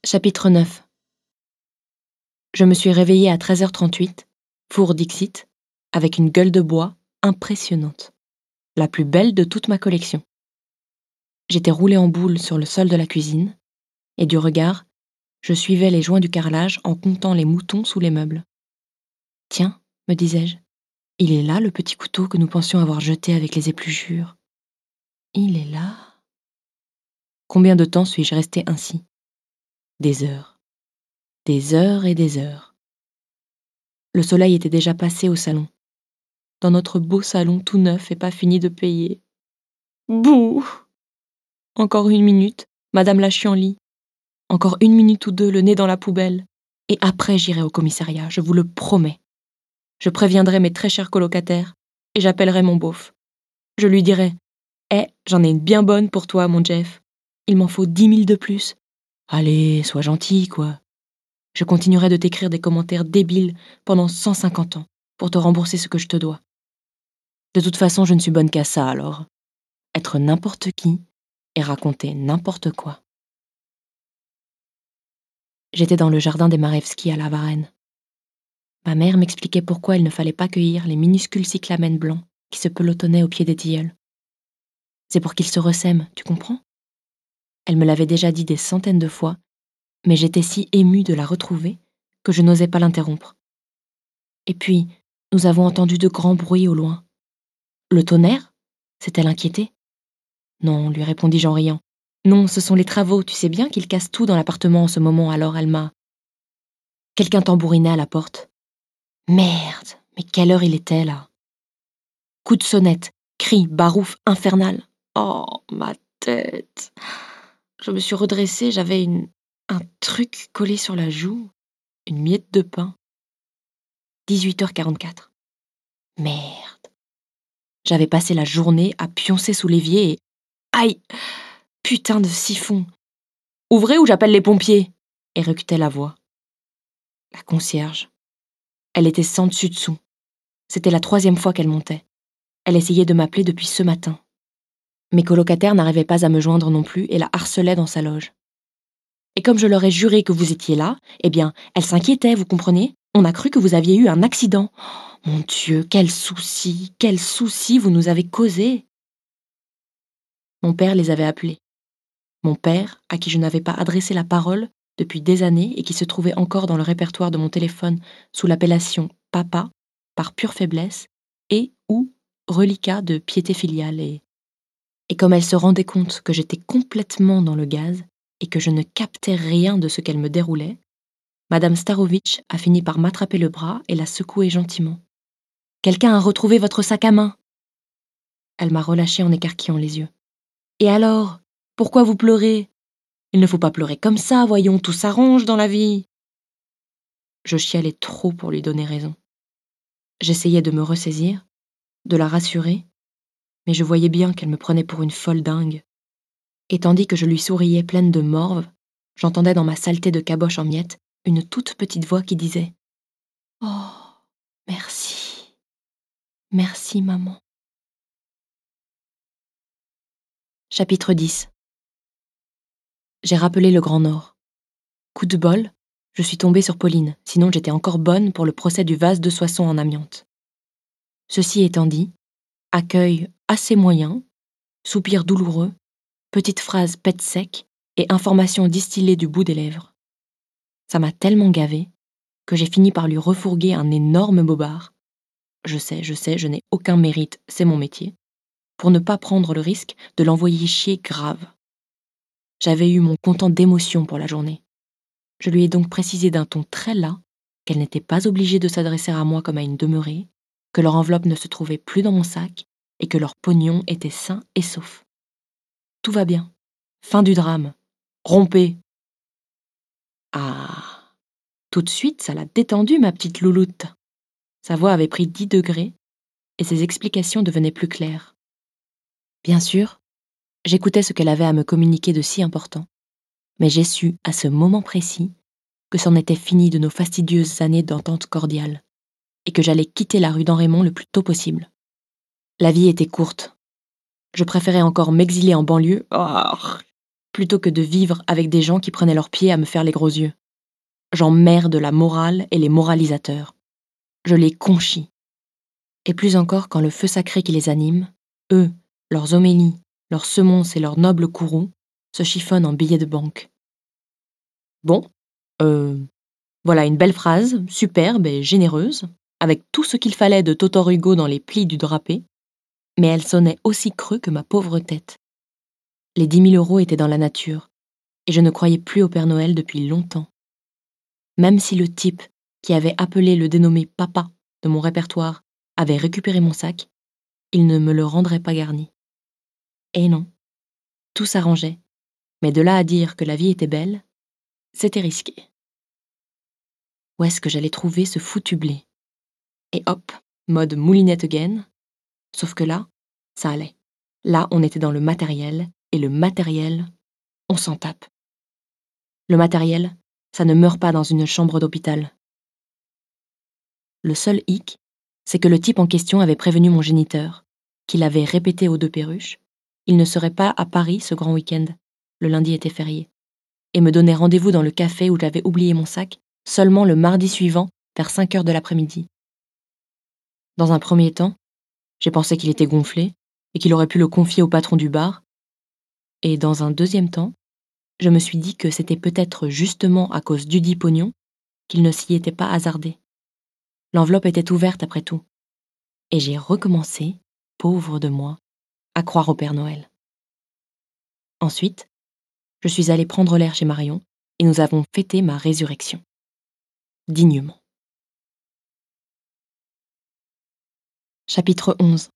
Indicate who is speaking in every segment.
Speaker 1: Chapitre 9. Je me suis réveillée à 13h38, four Dixit, avec une gueule de bois impressionnante, la plus belle de toute ma collection. J'étais roulée en boule sur le sol de la cuisine, et du regard, je suivais les joints du carrelage en comptant les moutons sous les meubles. Tiens, me disais-je, il est là le petit couteau que nous pensions avoir jeté avec les épluchures. Il est là. Combien de temps suis-je restée ainsi ? Des heures. Des heures et des heures. Le soleil était déjà passé au salon. Dans notre beau salon tout neuf et pas fini de payer. Bouh ! Encore 1 minute, madame la chienlit. Encore 1 minute ou 2, le nez dans la poubelle. Et après j'irai au commissariat, je vous le promets. Je préviendrai mes très chers colocataires et j'appellerai mon beauf. Je lui dirai « j'en ai une bien bonne pour toi, mon Jeff. Il m'en faut 10 000 de plus. Allez, sois gentil, quoi. » Je continuerai de t'écrire des commentaires débiles pendant 150 ans pour te rembourser ce que je te dois. De toute façon, je ne suis bonne qu'à ça, alors. Être n'importe qui et raconter n'importe quoi. J'étais dans le jardin des Marevski à La Varenne. Ma mère m'expliquait pourquoi il ne fallait pas cueillir les minuscules cyclamènes blancs qui se pelotonnaient au pied des tilleuls. C'est pour qu'ils se ressèment, tu comprends ? Elle me l'avait déjà dit des centaines de fois, mais j'étais si émue de la retrouver que je n'osais pas l'interrompre. Et puis, nous avons entendu de grands bruits au loin. Le tonnerre ? S'est-elle inquiétée ? Non, lui répondis-je en riant. Non, ce sont les travaux, tu sais bien qu'ils cassent tout dans l'appartement en ce moment, alors elle m'a... Quelqu'un tambourinait à la porte. Merde, mais quelle heure il était, là ? Coup de sonnette, cri, barouf, infernal. Oh, ma tête. Je me suis redressée, j'avais un truc collé sur la joue, une miette de pain. 18h44. Merde. J'avais passé la journée à pioncer sous l'évier et... Aïe ! Putain de siphon. Ouvrez ou j'appelle les pompiers, éructait la voix. La concierge. Elle était sans dessus-dessous. C'était la 3e fois qu'elle montait. Elle essayait de m'appeler depuis ce matin. Mes colocataires n'arrivaient pas à me joindre non plus et la harcelaient dans sa loge. Et comme je leur ai juré que vous étiez là, eh bien, elle s'inquiétait, vous comprenez ? On a cru que vous aviez eu un accident. Oh, mon Dieu, quel souci vous nous avez causé. Mon père les avait appelés. Mon père, à qui je n'avais pas adressé la parole depuis des années et qui se trouvait encore dans le répertoire de mon téléphone sous l'appellation « Papa » par pure faiblesse et ou reliquat de piété filiale. Et comme elle se rendait compte que j'étais complètement dans le gaz et que je ne captais rien de ce qu'elle me déroulait, Madame Starovitch a fini par m'attraper le bras et la secouer gentiment. « Quelqu'un a retrouvé votre sac à main !» Elle m'a relâché en écarquillant les yeux. « Et alors ? Pourquoi vous pleurez ? Il ne faut pas pleurer comme ça, voyons, tout s'arrange dans la vie. » Je chialais trop pour lui donner raison. J'essayais de me ressaisir, de la rassurer, mais je voyais bien qu'elle me prenait pour une folle dingue. Et tandis que je lui souriais pleine de morve, j'entendais dans ma saleté de caboche en miettes une toute petite voix qui disait « Oh, merci. Merci, maman. » Chapitre 10. J'ai rappelé le Grand Nord. Coup de bol, je suis tombée sur Pauline, sinon j'étais encore bonne pour le procès du vase de Soissons en amiante. Ceci étant dit, accueil assez moyen, soupir douloureux, petite phrase pète sec et information distillée du bout des lèvres. Ça m'a tellement gavée que j'ai fini par lui refourguer un énorme bobard. Je sais, je n'ai aucun mérite, c'est mon métier, pour ne pas prendre le risque de l'envoyer chier grave. J'avais eu mon comptant d'émotion pour la journée. Je lui ai donc précisé d'un ton très las qu'elle n'était pas obligée de s'adresser à moi comme à une demeurée, que leur enveloppe ne se trouvait plus dans mon sac et que leur pognon était sain et sauf. Tout va bien. Fin du drame. Rompez. Ah, tout de suite, ça l'a détendue, ma petite louloute. Sa voix avait pris 10 degrés et ses explications devenaient plus claires. Bien sûr, j'écoutais ce qu'elle avait à me communiquer de si important, mais j'ai su, à ce moment précis, que c'en était fini de nos fastidieuses années d'entente cordiale, et que j'allais quitter la rue d'Henrémont le plus tôt possible. La vie était courte. Je préférais encore m'exiler en banlieue plutôt que de vivre avec des gens qui prenaient leurs pieds à me faire les gros yeux. J'emmerde la morale et les moralisateurs. Je les conchis. Et plus encore quand le feu sacré qui les anime, eux, leurs homélies, leurs semonces et leurs nobles courroux, se chiffonnent en billets de banque. Bon, voilà une belle phrase, superbe et généreuse, avec tout ce qu'il fallait de Toctor Hugo dans les plis du drapé, mais elle sonnait aussi creux que ma pauvre tête. Les 10 000 € étaient dans la nature, et je ne croyais plus au Père Noël depuis longtemps. Même si le type qui avait appelé le dénommé papa de mon répertoire avait récupéré mon sac, il ne me le rendrait pas garni. Et non, tout s'arrangeait, mais de là à dire que la vie était belle, c'était risqué. Où est-ce que j'allais trouver ce foutu blé? Et hop, mode moulinette again. Sauf que là, ça allait. Là, on était dans le matériel, et le matériel, on s'en tape. Le matériel, ça ne meurt pas dans une chambre d'hôpital. Le seul hic, c'est que le type en question avait prévenu mon géniteur, qu'il avait répété aux deux perruches, il ne serait pas à Paris ce grand week-end, le lundi était férié, et me donnait rendez-vous dans le café où j'avais oublié mon sac seulement le mardi suivant, vers 5 heures de l'après-midi. Dans un premier temps, j'ai pensé qu'il était gonflé et qu'il aurait pu le confier au patron du bar, et dans un deuxième temps, je me suis dit que c'était peut-être justement à cause dudit pognon qu'il ne s'y était pas hasardé. L'enveloppe était ouverte après tout, et j'ai recommencé, pauvre de moi, à croire au Père Noël. Ensuite, je suis allée prendre l'air chez Marion, et nous avons fêté ma résurrection. Dignement. Chapitre 11.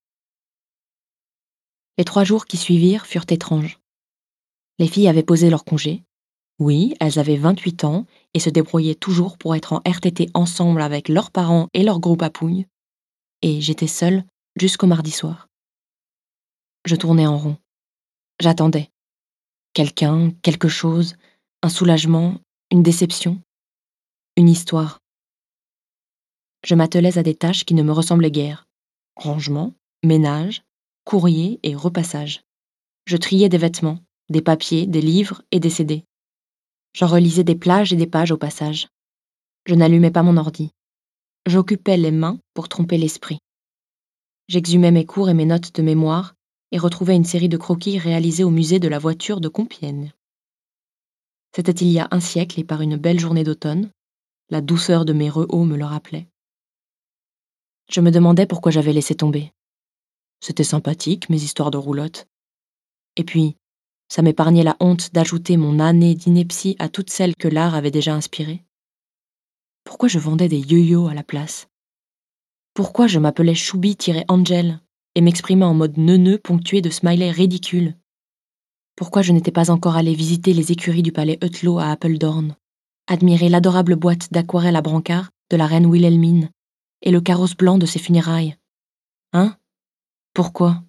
Speaker 1: Les 3 jours qui suivirent furent étranges. Les filles avaient posé leur congé. Oui, elles avaient 28 ans et se débrouillaient toujours pour être en RTT ensemble avec leurs parents et leurs gros papouilles. Et j'étais seule jusqu'au mardi soir. Je tournais en rond. J'attendais. Quelqu'un, quelque chose, un soulagement, une déception, une histoire. Je m'attelais à des tâches qui ne me ressemblaient guère. Rangement, ménage, courrier et repassage. Je triais des vêtements, des papiers, des livres et des CD. J'en relisais des plages et des pages au passage. Je n'allumais pas mon ordi. J'occupais les mains pour tromper l'esprit. J'exhumais mes cours et mes notes de mémoire et retrouvais une série de croquis réalisés au musée de la voiture de Compiègne. C'était il y a un siècle et par une belle journée d'automne. La douceur de mes rehauts me le rappelait. Je me demandais pourquoi j'avais laissé tomber. C'était sympathique, mes histoires de roulotte. Et puis, ça m'épargnait la honte d'ajouter mon année d'ineptie à toutes celles que l'art avait déjà inspirées. Pourquoi je vendais des yo-yo à la place? Pourquoi je m'appelais Choubi-Angel et m'exprimais en mode neuneux ponctué de smileys ridicules? Pourquoi je n'étais pas encore allée visiter les écuries du palais Eutlo à Apeldoorn, admirer l'adorable boîte d'aquarelle à brancard de la reine Wilhelmine et le carrosse blanc de ses funérailles? Hein? Pourquoi?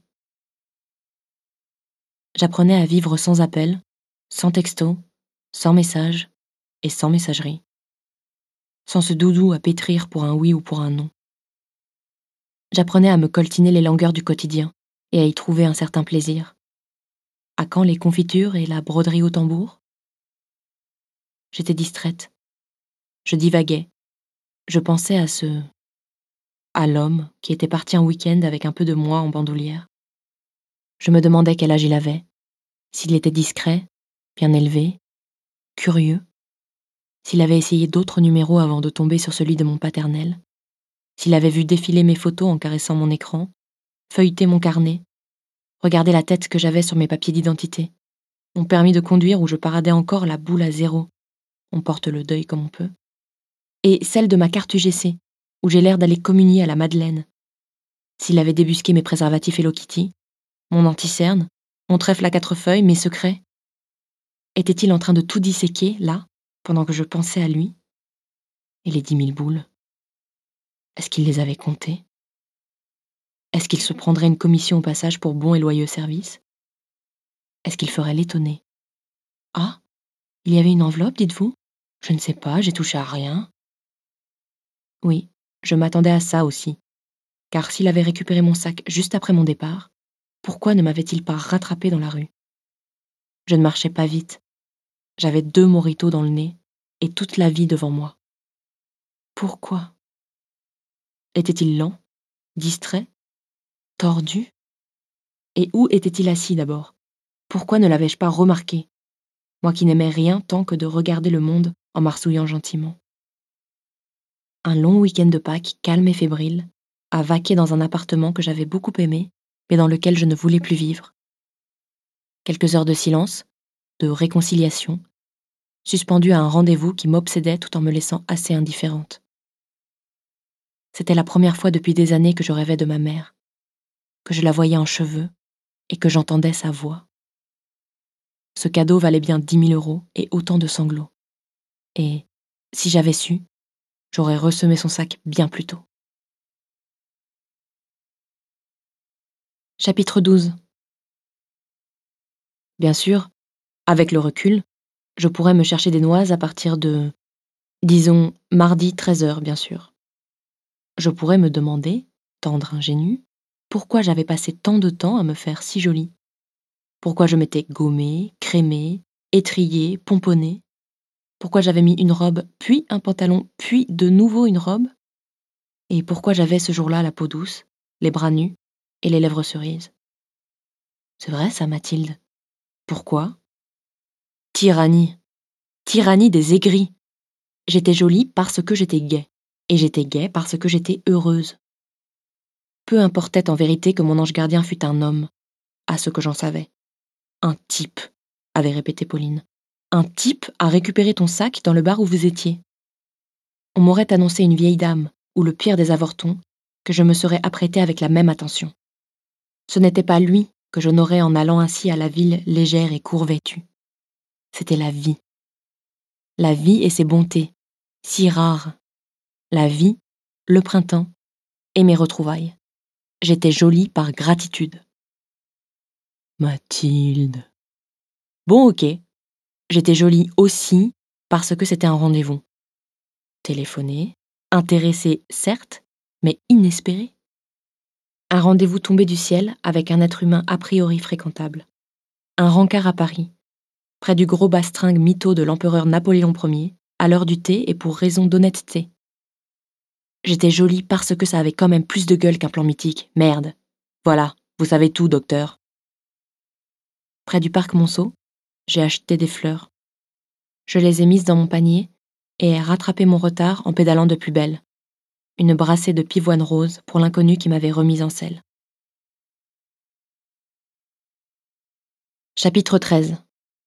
Speaker 1: J'apprenais à vivre sans appel, sans texto, sans message et sans messagerie. Sans ce doudou à pétrir pour un oui ou pour un non. J'apprenais à me coltiner les langueurs du quotidien et à y trouver un certain plaisir. À quand les confitures et la broderie au tambour? J'étais distraite. Je divaguais. Je pensais à l'homme qui était parti en week-end avec un peu de moi en bandoulière. Je me demandais quel âge il avait, s'il était discret, bien élevé, curieux, s'il avait essayé d'autres numéros avant de tomber sur celui de mon paternel, s'il avait vu défiler mes photos en caressant mon écran, feuilleter mon carnet, regarder la tête que j'avais sur mes papiers d'identité, mon permis de conduire où je paradais encore la boule à 0, on porte le deuil comme on peut, et celle de ma carte UGC, où j'ai l'air d'aller communier à la Madeleine. S'il avait débusqué mes préservatifs Hello Kitty, mon anti-cerne, mon trèfle à 4 feuilles, mes secrets, était-il en train de tout disséquer, là, pendant que je pensais à lui? Et les 10 000 boules? Est-ce qu'il les avait comptées? Est-ce qu'il se prendrait une commission au passage pour bon et loyaux service? Est-ce qu'il ferait l'étonné? Ah, il y avait une enveloppe, dites-vous? Je ne sais pas, j'ai touché à rien. Oui, je m'attendais à ça aussi. Car s'il avait récupéré mon sac juste après mon départ, pourquoi ne m'avait-il pas rattrapé dans la rue? Je ne marchais pas vite. J'avais 2 mojitos dans le nez et toute la vie devant moi. Pourquoi? Était-il lent, distrait, tordu? Et où était-il assis d'abord? Pourquoi ne l'avais-je pas remarqué, moi qui n'aimais rien tant que de regarder le monde en marsouillant gentiment? Un long week-end de Pâques, calme et fébrile, à vaquer dans un appartement que j'avais beaucoup aimé, mais dans lequel je ne voulais plus vivre. Quelques heures de silence, de réconciliation, suspendues à un rendez-vous qui m'obsédait tout en me laissant assez indifférente. C'était la première fois depuis des années que je rêvais de ma mère, que je la voyais en cheveux et que j'entendais sa voix. Ce cadeau valait bien 10 000 € et autant de sanglots. Et, si j'avais su, j'aurais ressemé son sac bien plus tôt. Chapitre 12. Bien sûr, avec le recul, je pourrais me chercher des noises à partir de, disons, mardi 13h, bien sûr. Je pourrais me demander, tendre ingénue, pourquoi j'avais passé tant de temps à me faire si jolie. Pourquoi je m'étais gommée, crémée, étrillée, pomponnée. Pourquoi j'avais mis une robe, puis un pantalon, puis de nouveau une robe. Et pourquoi j'avais ce jour-là la peau douce, les bras nus et les lèvres cerises. C'est vrai ça, Mathilde. Pourquoi? Tyrannie. Tyrannie des aigris. J'étais jolie parce que j'étais gaie. Et j'étais gaie parce que j'étais heureuse. Peu importait en vérité que mon ange gardien fût un homme, à ce que j'en savais. Un type, avait répété Pauline. Un type a récupéré ton sac dans le bar où vous étiez. On m'aurait annoncé une vieille dame, ou le pire des avortons, que je me serais apprêtée avec la même attention. Ce n'était pas lui que j'honorais en allant ainsi à la ville légère et court-vêtue. C'était la vie. La vie et ses bontés, si rares. La vie, le printemps et mes retrouvailles. J'étais jolie par gratitude. Mathilde. Bon, ok. J'étais jolie aussi parce que c'était un rendez-vous. Téléphoné, intéressé certes, mais inespéré. Un rendez-vous tombé du ciel avec un être humain a priori fréquentable. Un rencard à Paris, près du gros bastringue mytho de l'empereur Napoléon Ier, à l'heure du thé et pour raison d'honnêteté. J'étais jolie parce que ça avait quand même plus de gueule qu'un plan mythique. Merde. Voilà, vous savez tout, docteur. Près du parc Monceau, j'ai acheté des fleurs. Je les ai mises dans mon panier et ai rattrapé mon retard en pédalant de plus belle. Une brassée de pivoine rose pour l'inconnu qui m'avait remise en selle. Chapitre 13.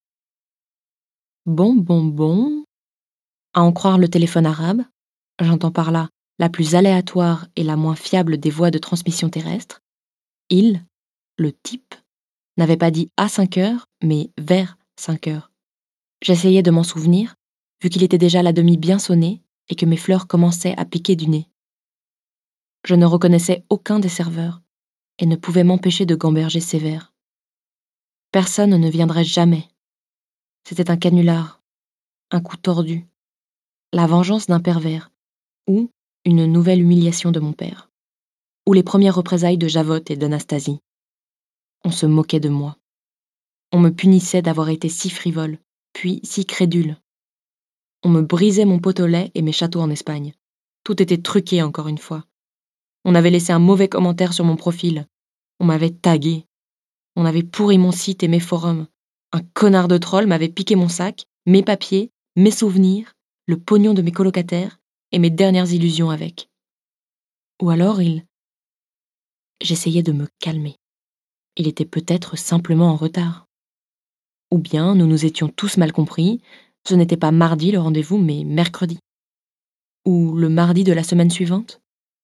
Speaker 1: Bon. À en croire le téléphone arabe, j'entends par là la plus aléatoire et la moins fiable des voies de transmission terrestre, il, le type, n'avait pas dit à 5h, mais vers 5h. J'essayais de m'en souvenir, vu qu'il était déjà la demi bien sonné et que mes fleurs commençaient à piquer du nez. Je ne reconnaissais aucun des serveurs et ne pouvais m'empêcher de gamberger sévère. Personne ne viendrait jamais. C'était un canular, un coup tordu, la vengeance d'un pervers, ou une nouvelle humiliation de mon père, ou les premières représailles de Javotte et d'Anastasie. On se moquait de moi. On me punissait d'avoir été si frivole, puis si crédule. On me brisait mon pot au lait et mes châteaux en Espagne. Tout était truqué encore une fois. On avait laissé un mauvais commentaire sur mon profil. On m'avait tagué. On avait pourri mon site et mes forums. Un connard de troll m'avait piqué mon sac, mes papiers, mes souvenirs, le pognon de mes colocataires et mes dernières illusions avec. Ou alors J'essayais de me calmer. Il était peut-être simplement en retard. Ou bien nous nous étions tous mal compris, ce n'était pas mardi le rendez-vous, mais mercredi. Ou le mardi de la semaine suivante.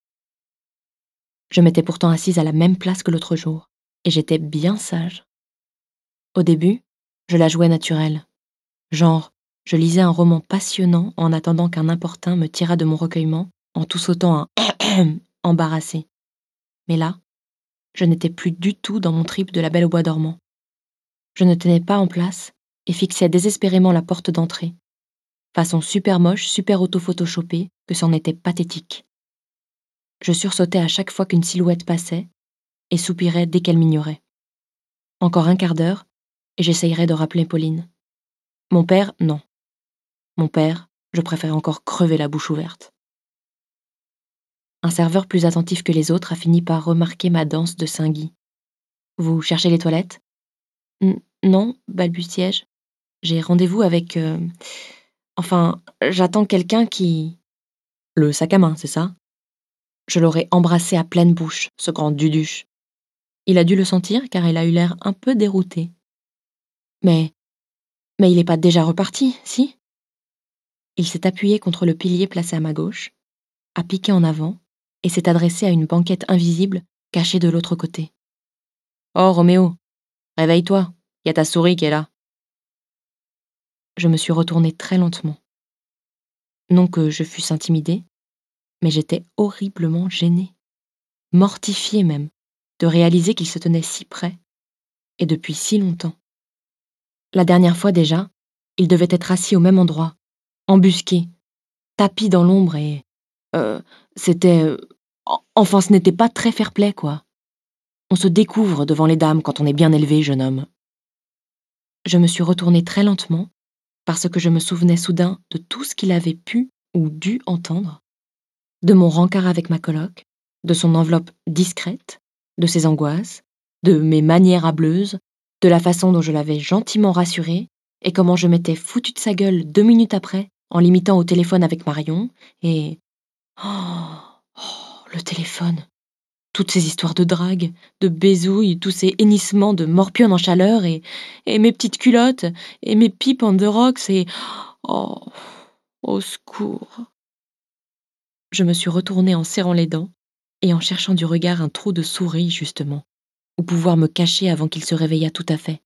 Speaker 1: Je m'étais pourtant assise à la même place que l'autre jour, et j'étais bien sage. Au début, je la jouais naturelle. Genre, je lisais un roman passionnant en attendant qu'un importun me tirât de mon recueillement en tout sautant un embarrassé. Mais là, je n'étais plus du tout dans mon trip de la Belle au bois dormant. Je ne tenais pas en place et fixais désespérément la porte d'entrée. Façon super moche, super auto-photoshopée, que c'en était pathétique. Je sursautais à chaque fois qu'une silhouette passait et soupirais dès qu'elle m'ignorait. Encore un quart d'heure, et j'essayerai de rappeler Pauline. Mon père, non. Mon père, je préfère encore crever la bouche ouverte. Un serveur plus attentif que les autres a fini par remarquer ma danse de Saint-Guy. « Vous cherchez les toilettes ?»« Non, balbutiai-je. J'ai rendez-vous avec... Enfin, j'attends quelqu'un qui... » « Le sac à main, c'est ça ?» Je l'aurais embrassé à pleine bouche, ce grand duduche. Il a dû le sentir car il a eu l'air un peu dérouté. Mais il n'est pas déjà reparti, si ? Il s'est appuyé contre le pilier placé à ma gauche, a piqué en avant et s'est adressé à une banquette invisible cachée de l'autre côté. « Oh, Roméo, réveille-toi, y a ta souris qui est là. » Je me suis retournée très lentement. Non que je fusse intimidée, mais j'étais horriblement gênée, mortifiée même, de réaliser qu'il se tenait si près, et depuis si longtemps. La dernière fois déjà, il devait être assis au même endroit, embusqué, tapi dans l'ombre et... c'était... Enfin, ce n'était pas très fair-play, quoi. On se découvre devant les dames quand on est bien élevé, jeune homme. Je me suis retournée très lentement, parce que je me souvenais soudain de tout ce qu'il avait pu ou dû entendre, de mon rencard avec ma coloc, de son enveloppe discrète, de ses angoisses, de mes manières hableuses, de la façon dont je l'avais gentiment rassuré, et comment je m'étais foutue de sa gueule 2 minutes après, en l'imitant au téléphone avec Marion, et... Oh, le téléphone. Toutes ces histoires de drague, de baisouilles, tous ces hennissements de morpion en chaleur, et mes petites culottes, et mes pipes en Durox, et... Oh, au secours. Je me suis retournée en serrant les dents, et en cherchant du regard un trou de souris, justement, où pouvoir me cacher avant qu'il se réveillât tout à fait.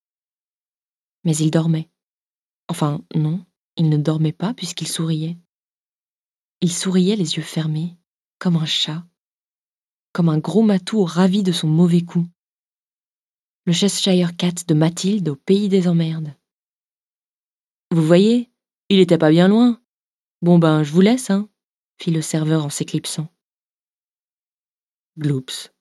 Speaker 1: Mais il dormait. Enfin, non, il ne dormait pas puisqu'il souriait. Il souriait les yeux fermés, comme un chat, comme un gros matou ravi de son mauvais coup. Le Cheshire Cat de Mathilde au pays des emmerdes. Vous voyez, il était pas bien loin. Bon ben, je vous laisse, hein, fit le serveur en s'éclipsant. Gloops.